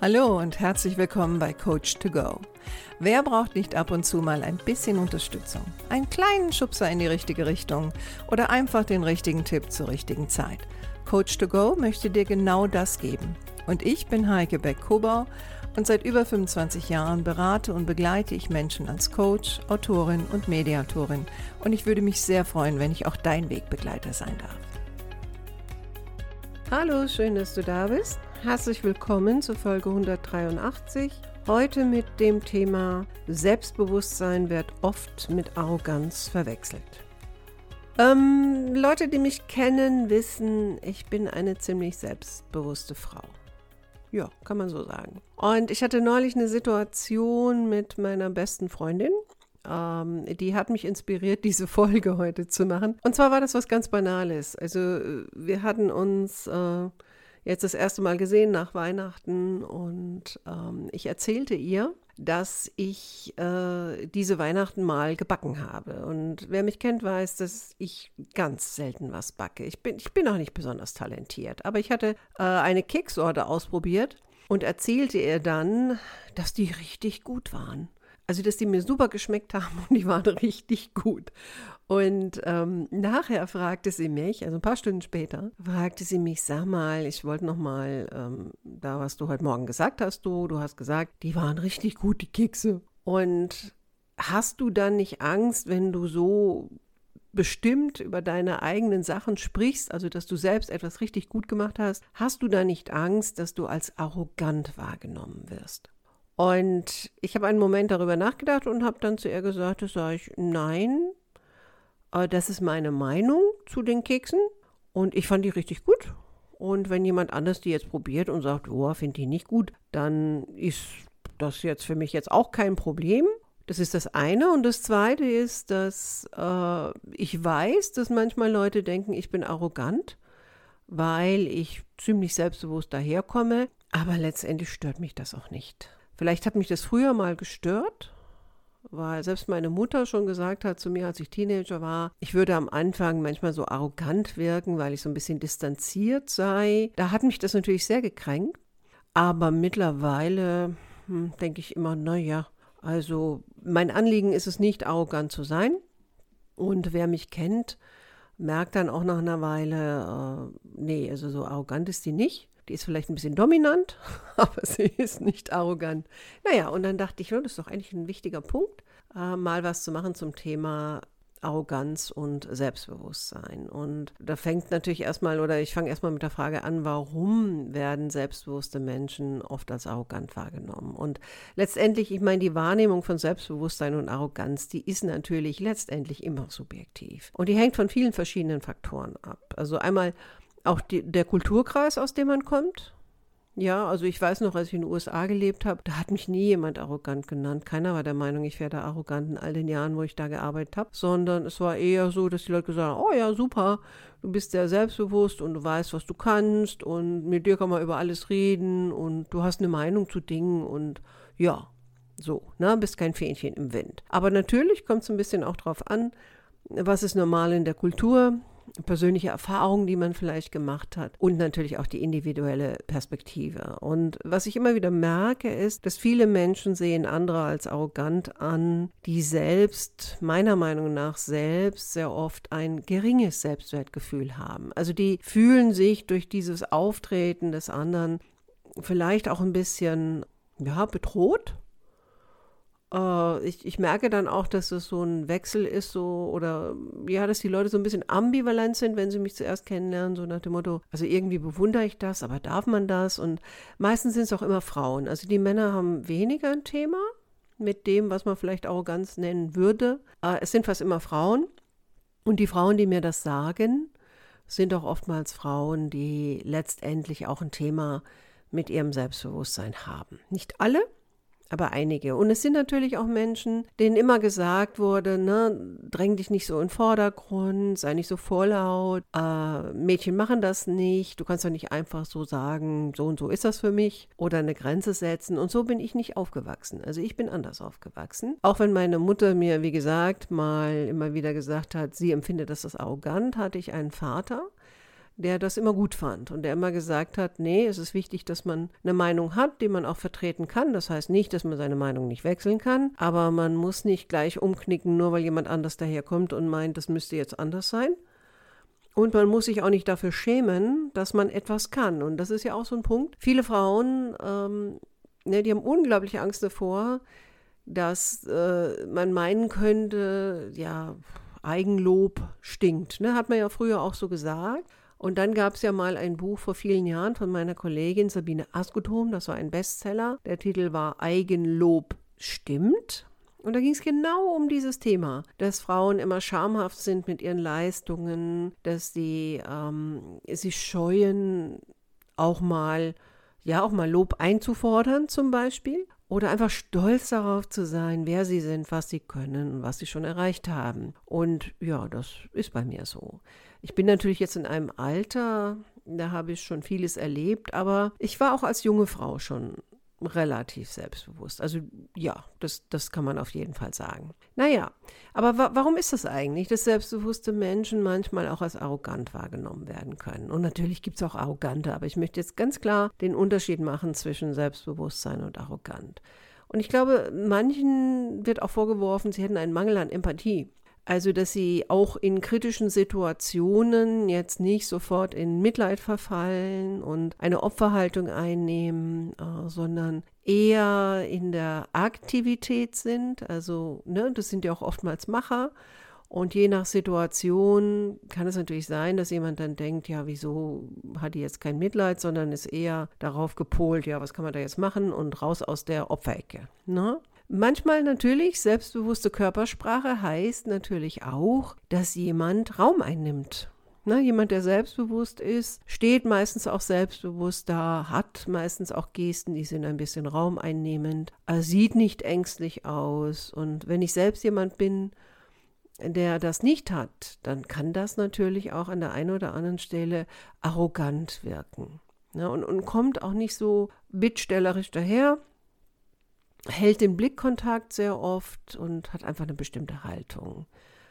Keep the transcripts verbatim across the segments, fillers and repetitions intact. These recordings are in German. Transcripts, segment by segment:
Hallo und herzlich willkommen bei Coach to Go. Wer braucht nicht ab und zu mal ein bisschen Unterstützung, einen kleinen Schubser in die richtige Richtung oder einfach den richtigen Tipp zur richtigen Zeit? Coach to Go möchte dir genau das geben. Und ich bin Heike Beck-Kobau und seit über fünfundzwanzig Jahren berate und begleite ich Menschen als Coach, Autorin und Mediatorin. Und ich würde mich sehr freuen, wenn ich auch dein Wegbegleiter sein darf. Hallo, schön, dass du da bist. Herzlich willkommen zur Folge hundertdreiundachtzig. Heute mit dem Thema Selbstbewusstsein wird oft mit Arroganz verwechselt. Ähm, Leute, die mich kennen, wissen, ich bin eine ziemlich selbstbewusste Frau. Ja, kann man so sagen. Und ich hatte neulich eine Situation mit meiner besten Freundin. Ähm, die hat mich inspiriert, diese Folge heute zu machen. Und zwar war das was ganz Banales. Also wir hatten uns äh, jetzt das erste Mal gesehen nach Weihnachten und ähm, ich erzählte ihr, dass ich äh, diese Weihnachten mal gebacken habe. Und wer mich kennt, weiß, dass ich ganz selten was backe. Ich bin, ich bin auch nicht besonders talentiert, aber ich hatte äh, eine Keksorte ausprobiert und erzählte ihr dann, dass die richtig gut waren. Also, dass die mir super geschmeckt haben und die waren richtig gut. Und ähm, nachher fragte sie mich, also ein paar Stunden später, fragte sie mich, sag mal, ich wollte noch mal, ähm, da was du heute Morgen gesagt hast, du, du hast gesagt, die waren richtig gut, die Kekse. Und hast du dann nicht Angst, wenn du so bestimmt über deine eigenen Sachen sprichst, also dass du selbst etwas richtig gut gemacht hast, hast du da nicht Angst, dass du als arrogant wahrgenommen wirst? Und ich habe einen Moment darüber nachgedacht und habe dann zu ihr gesagt, das sage ich, nein, das ist meine Meinung zu den Keksen und ich fand die richtig gut. Und wenn jemand anders die jetzt probiert und sagt, oh, finde die nicht gut, dann ist das jetzt für mich jetzt auch kein Problem. Das ist das eine. Und das zweite ist, dass äh, ich weiß, dass manchmal Leute denken, ich bin arrogant, weil ich ziemlich selbstbewusst daherkomme. Aber letztendlich stört mich das auch nicht. Vielleicht hat mich das früher mal gestört, weil selbst meine Mutter schon gesagt hat zu mir, als ich Teenager war, ich würde am Anfang manchmal so arrogant wirken, weil ich so ein bisschen distanziert sei. Da hat mich das natürlich sehr gekränkt. Aber mittlerweile hm, denke ich immer, naja, also mein Anliegen ist es nicht, arrogant zu sein. Und wer mich kennt, merkt dann auch nach einer Weile, äh, nee, also so arrogant ist die nicht. Die ist vielleicht ein bisschen dominant, aber sie ist nicht arrogant. Naja, und dann dachte ich, das ist doch eigentlich ein wichtiger Punkt, äh, mal was zu machen zum Thema Arroganz und Selbstbewusstsein. Und da fängt natürlich erstmal, oder ich fange erstmal mit der Frage an, warum werden selbstbewusste Menschen oft als arrogant wahrgenommen? Und letztendlich, ich meine, die Wahrnehmung von Selbstbewusstsein und Arroganz, die ist natürlich letztendlich immer subjektiv. Und die hängt von vielen verschiedenen Faktoren ab. Also einmal auch die, der Kulturkreis, aus dem man kommt. Ja, also ich weiß noch, als ich in den U S A gelebt habe, da hat mich nie jemand arrogant genannt. Keiner war der Meinung, ich wäre da arrogant in all den Jahren, wo ich da gearbeitet habe. Sondern es war eher so, dass die Leute gesagt haben, oh ja, super, du bist sehr selbstbewusst und du weißt, was du kannst und mit dir kann man über alles reden und du hast eine Meinung zu Dingen und ja, so, ne, bist kein Fähnchen im Wind. Aber natürlich kommt es ein bisschen auch drauf an, was ist normal in der Kultur, persönliche Erfahrungen, die man vielleicht gemacht hat und natürlich auch die individuelle Perspektive. Und was ich immer wieder merke, ist, dass viele Menschen sehen andere als arrogant an, die selbst, meiner Meinung nach selbst, sehr oft ein geringes Selbstwertgefühl haben. Also die fühlen sich durch dieses Auftreten des anderen vielleicht auch ein bisschen, ja, bedroht. Ich, ich merke dann auch, dass es so ein Wechsel ist, so, oder ja, dass die Leute so ein bisschen ambivalent sind, wenn sie mich zuerst kennenlernen, so nach dem Motto, also irgendwie bewundere ich das, aber darf man das? Und meistens sind es auch immer Frauen. Also die Männer haben weniger ein Thema mit dem, was man vielleicht Arroganz nennen würde. Es sind fast immer Frauen. Und die Frauen, die mir das sagen, sind auch oftmals Frauen, die letztendlich auch ein Thema mit ihrem Selbstbewusstsein haben. Nicht alle, aber einige. Und es sind natürlich auch Menschen, denen immer gesagt wurde, ne, dräng dich nicht so in den Vordergrund, sei nicht so vorlaut, äh, Mädchen machen das nicht, du kannst doch nicht einfach so sagen, so und so ist das für mich oder eine Grenze setzen. Und so bin ich nicht aufgewachsen. Also ich bin anders aufgewachsen. Auch wenn meine Mutter mir, wie gesagt, mal immer wieder gesagt hat, sie empfindet das als arrogant, hatte ich einen Vater, der das immer gut fand und der immer gesagt hat, nee, es ist wichtig, dass man eine Meinung hat, die man auch vertreten kann. Das heißt nicht, dass man seine Meinung nicht wechseln kann, aber man muss nicht gleich umknicken, nur weil jemand anders daherkommt und meint, das müsste jetzt anders sein. Und man muss sich auch nicht dafür schämen, dass man etwas kann. Und das ist ja auch so ein Punkt. Viele Frauen, ähm, ne, die haben unglaubliche Angst davor, dass äh, man meinen könnte, ja, Eigenlob stinkt. Ne? Hat man ja früher auch so gesagt. Und dann gab es ja mal ein Buch vor vielen Jahren von meiner Kollegin Sabine Askutum, das war ein Bestseller. Der Titel war Eigenlob stimmt. Und da ging es genau um dieses Thema, dass Frauen immer schamhaft sind mit ihren Leistungen, dass sie ähm, sich scheuen, auch mal, ja, auch mal Lob einzufordern zum Beispiel. Oder einfach stolz darauf zu sein, wer sie sind, was sie können und was sie schon erreicht haben. Und ja, das ist bei mir so. Ich bin natürlich jetzt in einem Alter, da habe ich schon vieles erlebt, aber ich war auch als junge Frau schon relativ selbstbewusst. Also ja, das, das kann man auf jeden Fall sagen. Naja, aber wa- warum ist das eigentlich, dass selbstbewusste Menschen manchmal auch als arrogant wahrgenommen werden können? Und natürlich gibt es auch Arrogante, aber ich möchte jetzt ganz klar den Unterschied machen zwischen Selbstbewusstsein und arrogant. Und ich glaube, manchen wird auch vorgeworfen, sie hätten einen Mangel an Empathie. Also, dass sie auch in kritischen Situationen jetzt nicht sofort in Mitleid verfallen und eine Opferhaltung einnehmen, äh, sondern eher in der Aktivität sind. Also, ne, das sind ja auch oftmals Macher. Und je nach Situation kann es natürlich sein, dass jemand dann denkt, ja, wieso hat die jetzt kein Mitleid, sondern ist eher darauf gepolt, ja, was kann man da jetzt machen und raus aus der Opferecke, ne? Manchmal natürlich, selbstbewusste Körpersprache heißt natürlich auch, dass jemand Raum einnimmt. Ne, jemand, der selbstbewusst ist, steht meistens auch selbstbewusst da, hat meistens auch Gesten, die sind ein bisschen raumeinnehmend, sieht nicht ängstlich aus. Und wenn ich selbst jemand bin, der das nicht hat, dann kann das natürlich auch an der einen oder anderen Stelle arrogant wirken. Ne, und, und kommt auch nicht so bittstellerisch daher, hält den Blickkontakt sehr oft und hat einfach eine bestimmte Haltung.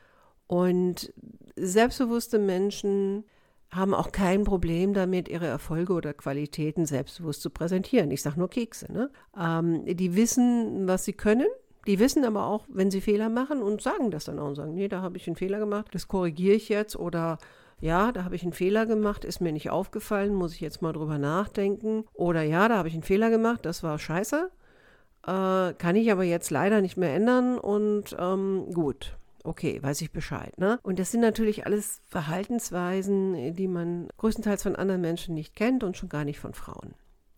Und selbstbewusste Menschen haben auch kein Problem damit, ihre Erfolge oder Qualitäten selbstbewusst zu präsentieren. Ich sage nur Kekse. Ne? Ähm, die wissen, was sie können. Die wissen aber auch, wenn sie Fehler machen und sagen das dann auch und sagen, nee, da habe ich einen Fehler gemacht, das korrigiere ich jetzt oder ja, da habe ich einen Fehler gemacht, ist mir nicht aufgefallen, muss ich jetzt mal drüber nachdenken. Oder ja, da habe ich einen Fehler gemacht, das war scheiße. Äh, kann ich aber jetzt leider nicht mehr ändern und ähm, gut, okay, weiß ich Bescheid. Ne? Und das sind natürlich alles Verhaltensweisen, die man größtenteils von anderen Menschen nicht kennt und schon gar nicht von Frauen.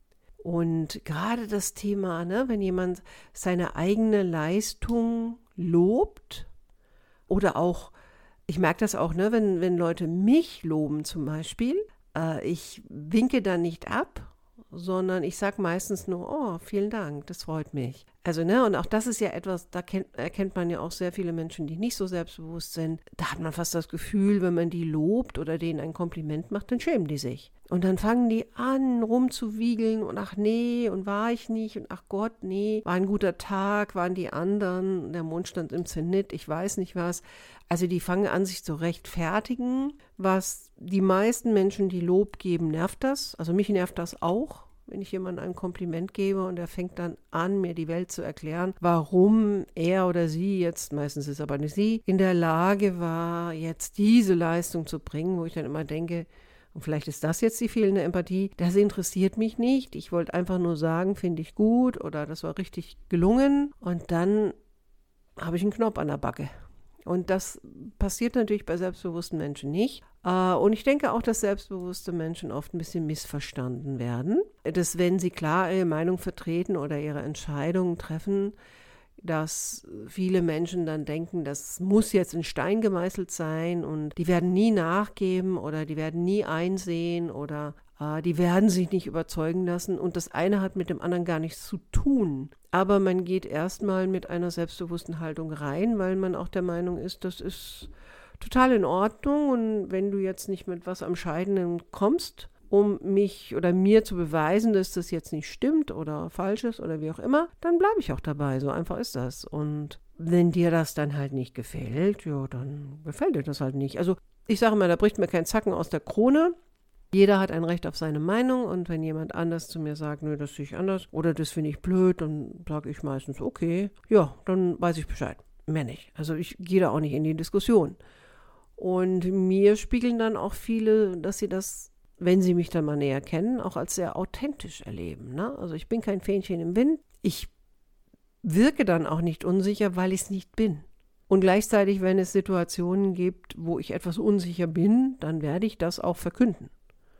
Und gerade das Thema, ne, wenn jemand seine eigene Leistung lobt oder auch, ich merke das auch, ne, wenn, wenn Leute mich loben zum Beispiel, äh, ich winke da nicht ab, sondern ich sage meistens nur, oh, vielen Dank, das freut mich. Also, ne, und auch das ist ja etwas, da kennt, erkennt man ja auch sehr viele Menschen, die nicht so selbstbewusst sind. Da hat man fast das Gefühl, wenn man die lobt oder denen ein Kompliment macht, dann schämen die sich. Und dann fangen die an, rumzuwiegeln und ach nee, und war ich nicht und ach Gott, nee, war ein guter Tag, waren die anderen, der Mond stand im Zenit, ich weiß nicht was. Also die fangen an, sich zu rechtfertigen, was die meisten Menschen, die Lob geben, nervt das. Also mich nervt das auch, wenn ich jemandem ein Kompliment gebe und er fängt dann an, mir die Welt zu erklären, warum er oder sie jetzt, meistens ist aber nicht sie, in der Lage war, jetzt diese Leistung zu bringen, wo ich dann immer denke, und vielleicht ist das jetzt die fehlende Empathie, das interessiert mich nicht. Ich wollte einfach nur sagen, finde ich gut oder das war richtig gelungen und dann habe ich einen Knopf an der Backe. Und das passiert natürlich bei selbstbewussten Menschen nicht. Und ich denke auch, dass selbstbewusste Menschen oft ein bisschen missverstanden werden. Dass wenn sie klar ihre Meinung vertreten oder ihre Entscheidungen treffen, dass viele Menschen dann denken, das muss jetzt in Stein gemeißelt sein und die werden nie nachgeben oder die werden nie einsehen oder äh, die werden sich nicht überzeugen lassen und das eine hat mit dem anderen gar nichts zu tun. Aber man geht erstmal mit einer selbstbewussten Haltung rein, weil man auch der Meinung ist, das ist total in Ordnung und wenn du jetzt nicht mit was am Scheidenden kommst, um mich oder mir zu beweisen, dass das jetzt nicht stimmt oder falsch ist oder wie auch immer, dann bleibe ich auch dabei. So einfach ist das. Und wenn dir das dann halt nicht gefällt, ja, dann gefällt dir das halt nicht. Also ich sage mal, da bricht mir kein Zacken aus der Krone. Jeder hat ein Recht auf seine Meinung und wenn jemand anders zu mir sagt, nö, das sehe ich anders oder das finde ich blöd, dann sage ich meistens, okay, ja, dann weiß ich Bescheid. Mehr nicht. Also ich gehe da auch nicht in die Diskussion. Und mir spiegeln dann auch viele, dass sie das, wenn sie mich dann mal näher kennen, auch als sehr authentisch erleben. Ne? Also ich bin kein Fähnchen im Wind. Ich wirke dann auch nicht unsicher, weil ich es nicht bin. Und gleichzeitig, wenn es Situationen gibt, wo ich etwas unsicher bin, dann werde ich das auch verkünden.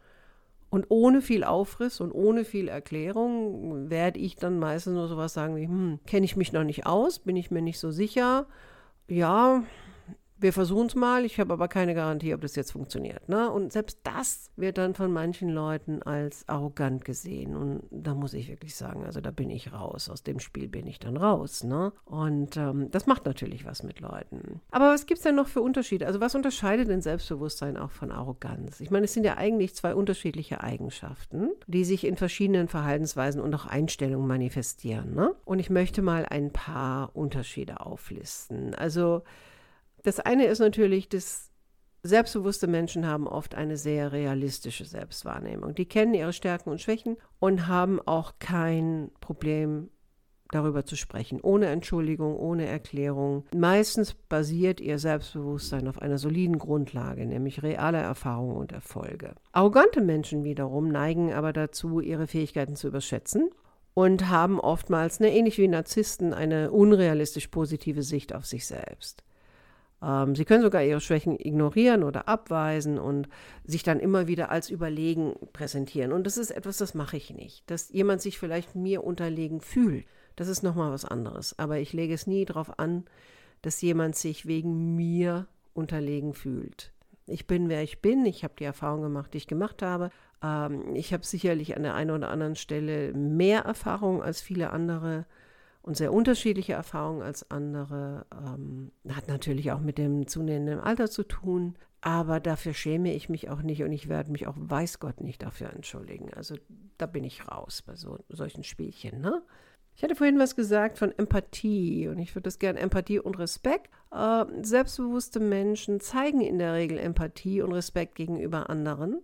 Und ohne viel Aufriss und ohne viel Erklärung werde ich dann meistens nur sowas sagen wie, hm, kenne ich mich noch nicht aus, bin ich mir nicht so sicher, ja, wir versuchen es mal, ich habe aber keine Garantie, ob das jetzt funktioniert. Ne? Und selbst das wird dann von manchen Leuten als arrogant gesehen. Und da muss ich wirklich sagen, also da bin ich raus. Aus dem Spiel bin ich dann raus. Ne? Und ähm, das macht natürlich was mit Leuten. Aber was gibt es denn noch für Unterschiede? Also was unterscheidet denn Selbstbewusstsein auch von Arroganz? Ich meine, es sind ja eigentlich zwei unterschiedliche Eigenschaften, die sich in verschiedenen Verhaltensweisen und auch Einstellungen manifestieren. Ne? Und ich möchte mal ein paar Unterschiede auflisten. Also das eine ist natürlich, dass selbstbewusste Menschen haben oft eine sehr realistische Selbstwahrnehmung. Die kennen ihre Stärken und Schwächen und haben auch kein Problem, darüber zu sprechen, ohne Entschuldigung, ohne Erklärung. Meistens basiert ihr Selbstbewusstsein auf einer soliden Grundlage, nämlich realer Erfahrungen und Erfolge. Arrogante Menschen wiederum neigen aber dazu, ihre Fähigkeiten zu überschätzen und haben oftmals, ne, ähnlich wie Narzissten, eine unrealistisch positive Sicht auf sich selbst. Ähm, sie können sogar ihre Schwächen ignorieren oder abweisen und sich dann immer wieder als überlegen präsentieren. Und das ist etwas, das mache ich nicht. Dass jemand sich vielleicht mir unterlegen fühlt, das ist nochmal was anderes. Aber ich lege es nie darauf an, dass jemand sich wegen mir unterlegen fühlt. Ich bin, wer ich bin. Ich habe die Erfahrung gemacht, die ich gemacht habe. Ähm, ich habe sicherlich an der einen oder anderen Stelle mehr Erfahrung als viele andere und sehr unterschiedliche Erfahrungen als andere. Ähm, hat natürlich auch mit dem zunehmenden Alter zu tun, aber dafür schäme ich mich auch nicht und ich werde mich auch, weiß Gott, nicht dafür entschuldigen. Also da bin ich raus bei so, solchen Spielchen. Ne? Ich hatte vorhin was gesagt von Empathie und ich würde das gerne Empathie und Respekt. Äh, selbstbewusste Menschen zeigen in der Regel Empathie und Respekt gegenüber anderen.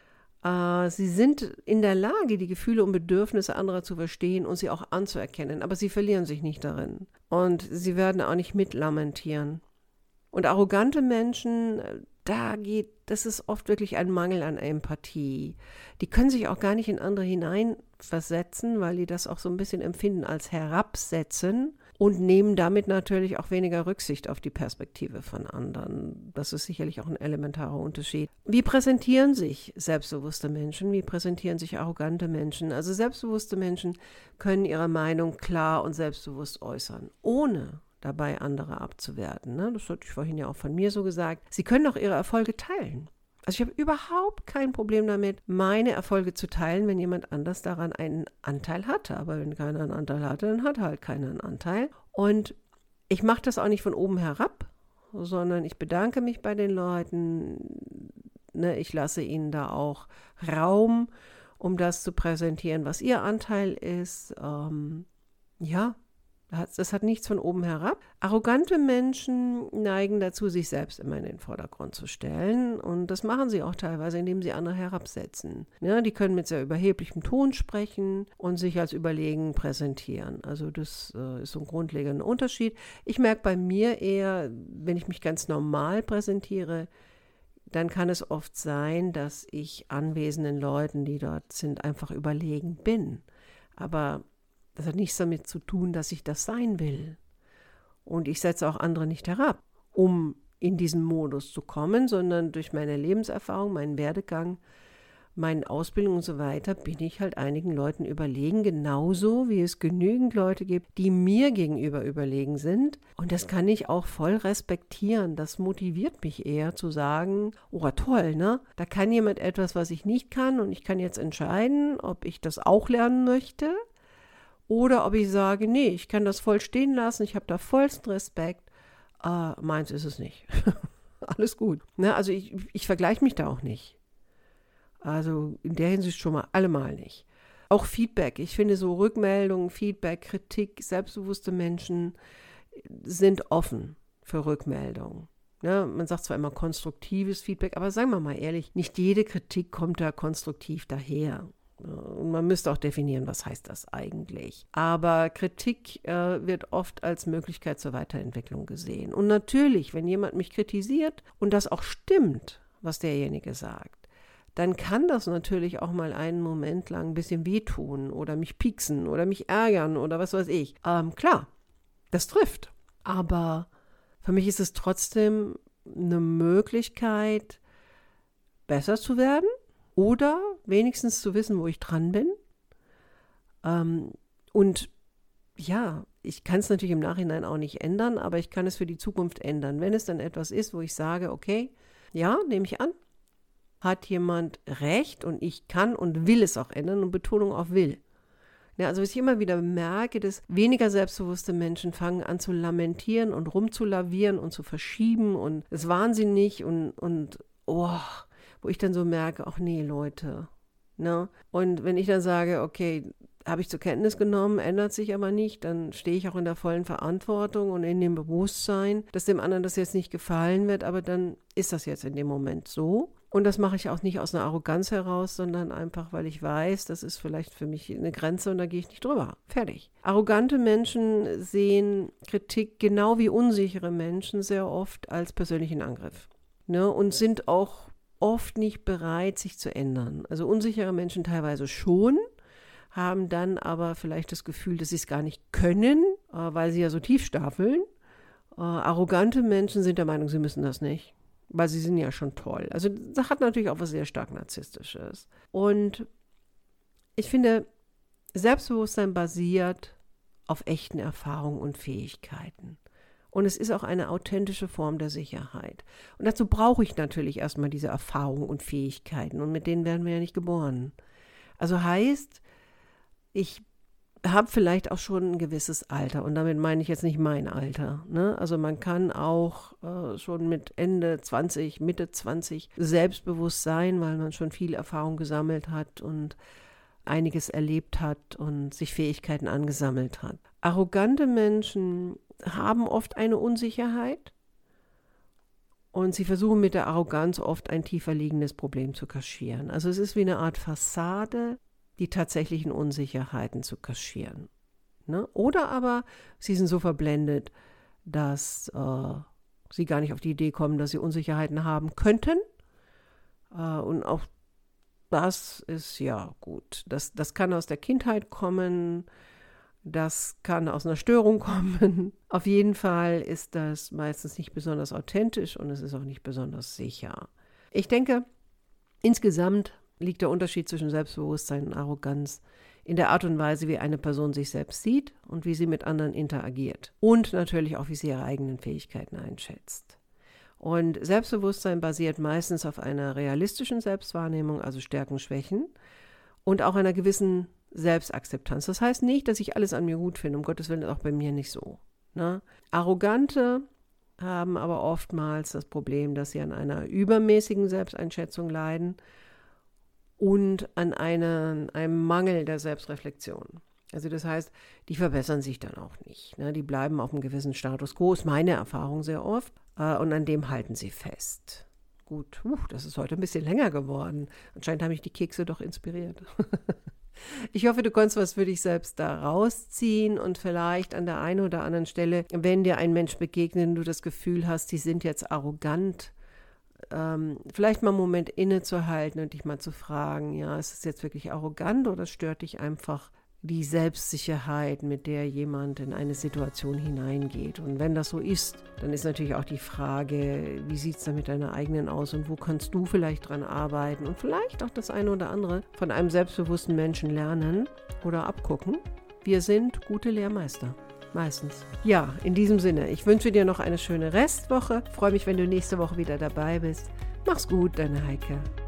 Sie sind in der Lage, die Gefühle und Bedürfnisse anderer zu verstehen und sie auch anzuerkennen, aber sie verlieren sich nicht darin. Und sie werden auch nicht mitlamentieren. Und arrogante Menschen, da geht, das ist oft wirklich ein Mangel an Empathie. Die können sich auch gar nicht in andere hineinversetzen, weil die das auch so ein bisschen empfinden als herabsetzen. Und nehmen damit natürlich auch weniger Rücksicht auf die Perspektive von anderen. Das ist sicherlich auch ein elementarer Unterschied. Wie präsentieren sich selbstbewusste Menschen? Wie präsentieren sich arrogante Menschen? Also selbstbewusste Menschen können ihre Meinung klar und selbstbewusst äußern, ohne dabei andere abzuwerten. Ne? Das hatte ich vorhin ja auch von mir so gesagt. Sie können auch ihre Erfolge teilen. Also ich habe überhaupt kein Problem damit, meine Erfolge zu teilen, wenn jemand anders daran einen Anteil hatte. Aber wenn keiner einen Anteil hatte, dann hat halt keiner einen Anteil. Und ich mache das auch nicht von oben herab, sondern ich bedanke mich bei den Leuten. Ne, ich lasse ihnen da auch Raum, um das zu präsentieren, was ihr Anteil ist. Ähm, ja. Das hat nichts von oben herab. Arrogante Menschen neigen dazu, sich selbst immer in den Vordergrund zu stellen. Und das machen sie auch teilweise, indem sie andere herabsetzen. Ja, die können mit sehr überheblichem Ton sprechen und sich als überlegen präsentieren. Also das äh, ist so ein grundlegender Unterschied. Ich merke bei mir eher, wenn ich mich ganz normal präsentiere, dann kann es oft sein, dass ich anwesenden Leuten, die dort sind, einfach überlegen bin. Aber das hat nichts damit zu tun, dass ich das sein will. Und ich setze auch andere nicht herab, um in diesen Modus zu kommen, sondern durch meine Lebenserfahrung, meinen Werdegang, meine Ausbildung und so weiter bin ich halt einigen Leuten überlegen, genauso wie es genügend Leute gibt, die mir gegenüber überlegen sind. Und das kann ich auch voll respektieren. Das motiviert mich eher zu sagen, oh toll, ne? Da kann jemand etwas, was ich nicht kann und ich kann jetzt entscheiden, ob ich das auch lernen möchte. Oder ob ich sage, nee, ich kann das voll stehen lassen, ich habe da vollsten Respekt, äh, meins ist es nicht. Alles gut. Ne? Also ich, ich vergleiche mich da auch nicht. Also in der Hinsicht schon mal allemal nicht. Auch Feedback. Ich finde so Rückmeldungen, Feedback, Kritik, selbstbewusste Menschen sind offen für Rückmeldungen. Ja, man sagt zwar immer konstruktives Feedback, aber sagen wir mal ehrlich, nicht jede Kritik kommt da konstruktiv daher. Und man müsste auch definieren, was heißt das eigentlich. Aber Kritik äh, wird oft als Möglichkeit zur Weiterentwicklung gesehen. Und natürlich, wenn jemand mich kritisiert und das auch stimmt, was derjenige sagt, dann kann das natürlich auch mal einen Moment lang ein bisschen wehtun oder mich pieksen oder mich ärgern oder was weiß ich. Ähm, klar, das trifft. Aber für mich ist es trotzdem eine Möglichkeit, besser zu werden. Oder wenigstens zu wissen, wo ich dran bin. Ähm, und ja, ich kann es natürlich im Nachhinein auch nicht ändern, aber ich kann es für die Zukunft ändern. Wenn es dann etwas ist, wo ich sage, okay, ja, nehme ich an, hat jemand recht und ich kann und will es auch ändern und Betonung auf will. Ja, also was ich immer wieder merke, dass weniger selbstbewusste Menschen fangen an zu lamentieren und rumzulavieren und zu verschieben und es ist wahnsinnig und, und oh, wo ich dann so merke, ach nee, Leute. Ne? Und wenn ich dann sage, okay, habe ich zur Kenntnis genommen, ändert sich aber nicht, dann stehe ich auch in der vollen Verantwortung und in dem Bewusstsein, dass dem anderen das jetzt nicht gefallen wird, aber dann ist das jetzt in dem Moment so. Und das mache ich auch nicht aus einer Arroganz heraus, sondern einfach, weil ich weiß, das ist vielleicht für mich eine Grenze und da gehe ich nicht drüber. Fertig. Arrogante Menschen sehen Kritik genau wie unsichere Menschen sehr oft als persönlichen Angriff. Ne? Und sind auch oft nicht bereit, sich zu ändern. Also unsichere Menschen teilweise schon, haben dann aber vielleicht das Gefühl, dass sie es gar nicht können, äh, weil sie ja so tief stapeln. Äh, arrogante Menschen sind der Meinung, sie müssen das nicht, weil sie sind ja schon toll. Also das hat natürlich auch was sehr stark Narzisstisches. Und ich finde, Selbstbewusstsein basiert auf echten Erfahrungen und Fähigkeiten. Und es ist auch eine authentische Form der Sicherheit. Und dazu brauche ich natürlich erstmal diese Erfahrungen und Fähigkeiten. Und mit denen werden wir ja nicht geboren. Also heißt, ich habe vielleicht auch schon ein gewisses Alter. Und damit meine ich jetzt nicht mein Alter. Ne? Also man kann auch äh, schon mit Ende zwanzig, Mitte zwanzig selbstbewusst sein, weil man schon viel Erfahrung gesammelt hat und einiges erlebt hat und sich Fähigkeiten angesammelt hat. Arrogante Menschen haben oft eine Unsicherheit und sie versuchen mit der Arroganz oft ein tiefer liegendes Problem zu kaschieren. Also es ist wie eine Art Fassade, die tatsächlichen Unsicherheiten zu kaschieren. Ne? Oder aber sie sind so verblendet, dass äh, sie gar nicht auf die Idee kommen, dass sie Unsicherheiten haben könnten. Äh, und auch das ist ja gut. Das, das kann aus der Kindheit kommen. Das kann aus einer Störung kommen. Auf jeden Fall ist das meistens nicht besonders authentisch und es ist auch nicht besonders sicher. Ich denke, insgesamt liegt der Unterschied zwischen Selbstbewusstsein und Arroganz in der Art und Weise, wie eine Person sich selbst sieht und wie sie mit anderen interagiert. Und natürlich auch, wie sie ihre eigenen Fähigkeiten einschätzt. Und Selbstbewusstsein basiert meistens auf einer realistischen Selbstwahrnehmung, also Stärken, Schwächen und auch einer gewissen Selbstakzeptanz. Das heißt nicht, dass ich alles an mir gut finde, um Gottes Willen ist auch bei mir nicht so. Ne? Arrogante haben aber oftmals das Problem, dass sie an einer übermäßigen Selbsteinschätzung leiden und an einer, einem Mangel der Selbstreflexion. Also das heißt, die verbessern sich dann auch nicht. Ne? Die bleiben auf einem gewissen Status quo, ist meine Erfahrung sehr oft, äh, und an dem halten sie fest. Gut, uh, das ist heute ein bisschen länger geworden. Anscheinend haben mich die Kekse doch inspiriert. Ich hoffe, du konntest was für dich selbst da rausziehen und vielleicht an der einen oder anderen Stelle, wenn dir ein Mensch begegnet und du das Gefühl hast, die sind jetzt arrogant, ähm, vielleicht mal einen Moment innezuhalten und dich mal zu fragen, ja, ist es jetzt wirklich arrogant oder stört dich einfach die Selbstsicherheit, mit der jemand in eine Situation hineingeht? Und wenn das so ist, dann ist natürlich auch die Frage, wie sieht es da mit deiner eigenen aus und wo kannst du vielleicht dran arbeiten und vielleicht auch das eine oder andere von einem selbstbewussten Menschen lernen oder abgucken. Wir sind gute Lehrmeister. Meistens. Ja, in diesem Sinne, ich wünsche dir noch eine schöne Restwoche. Freue mich, wenn du nächste Woche wieder dabei bist. Mach's gut, deine Heike.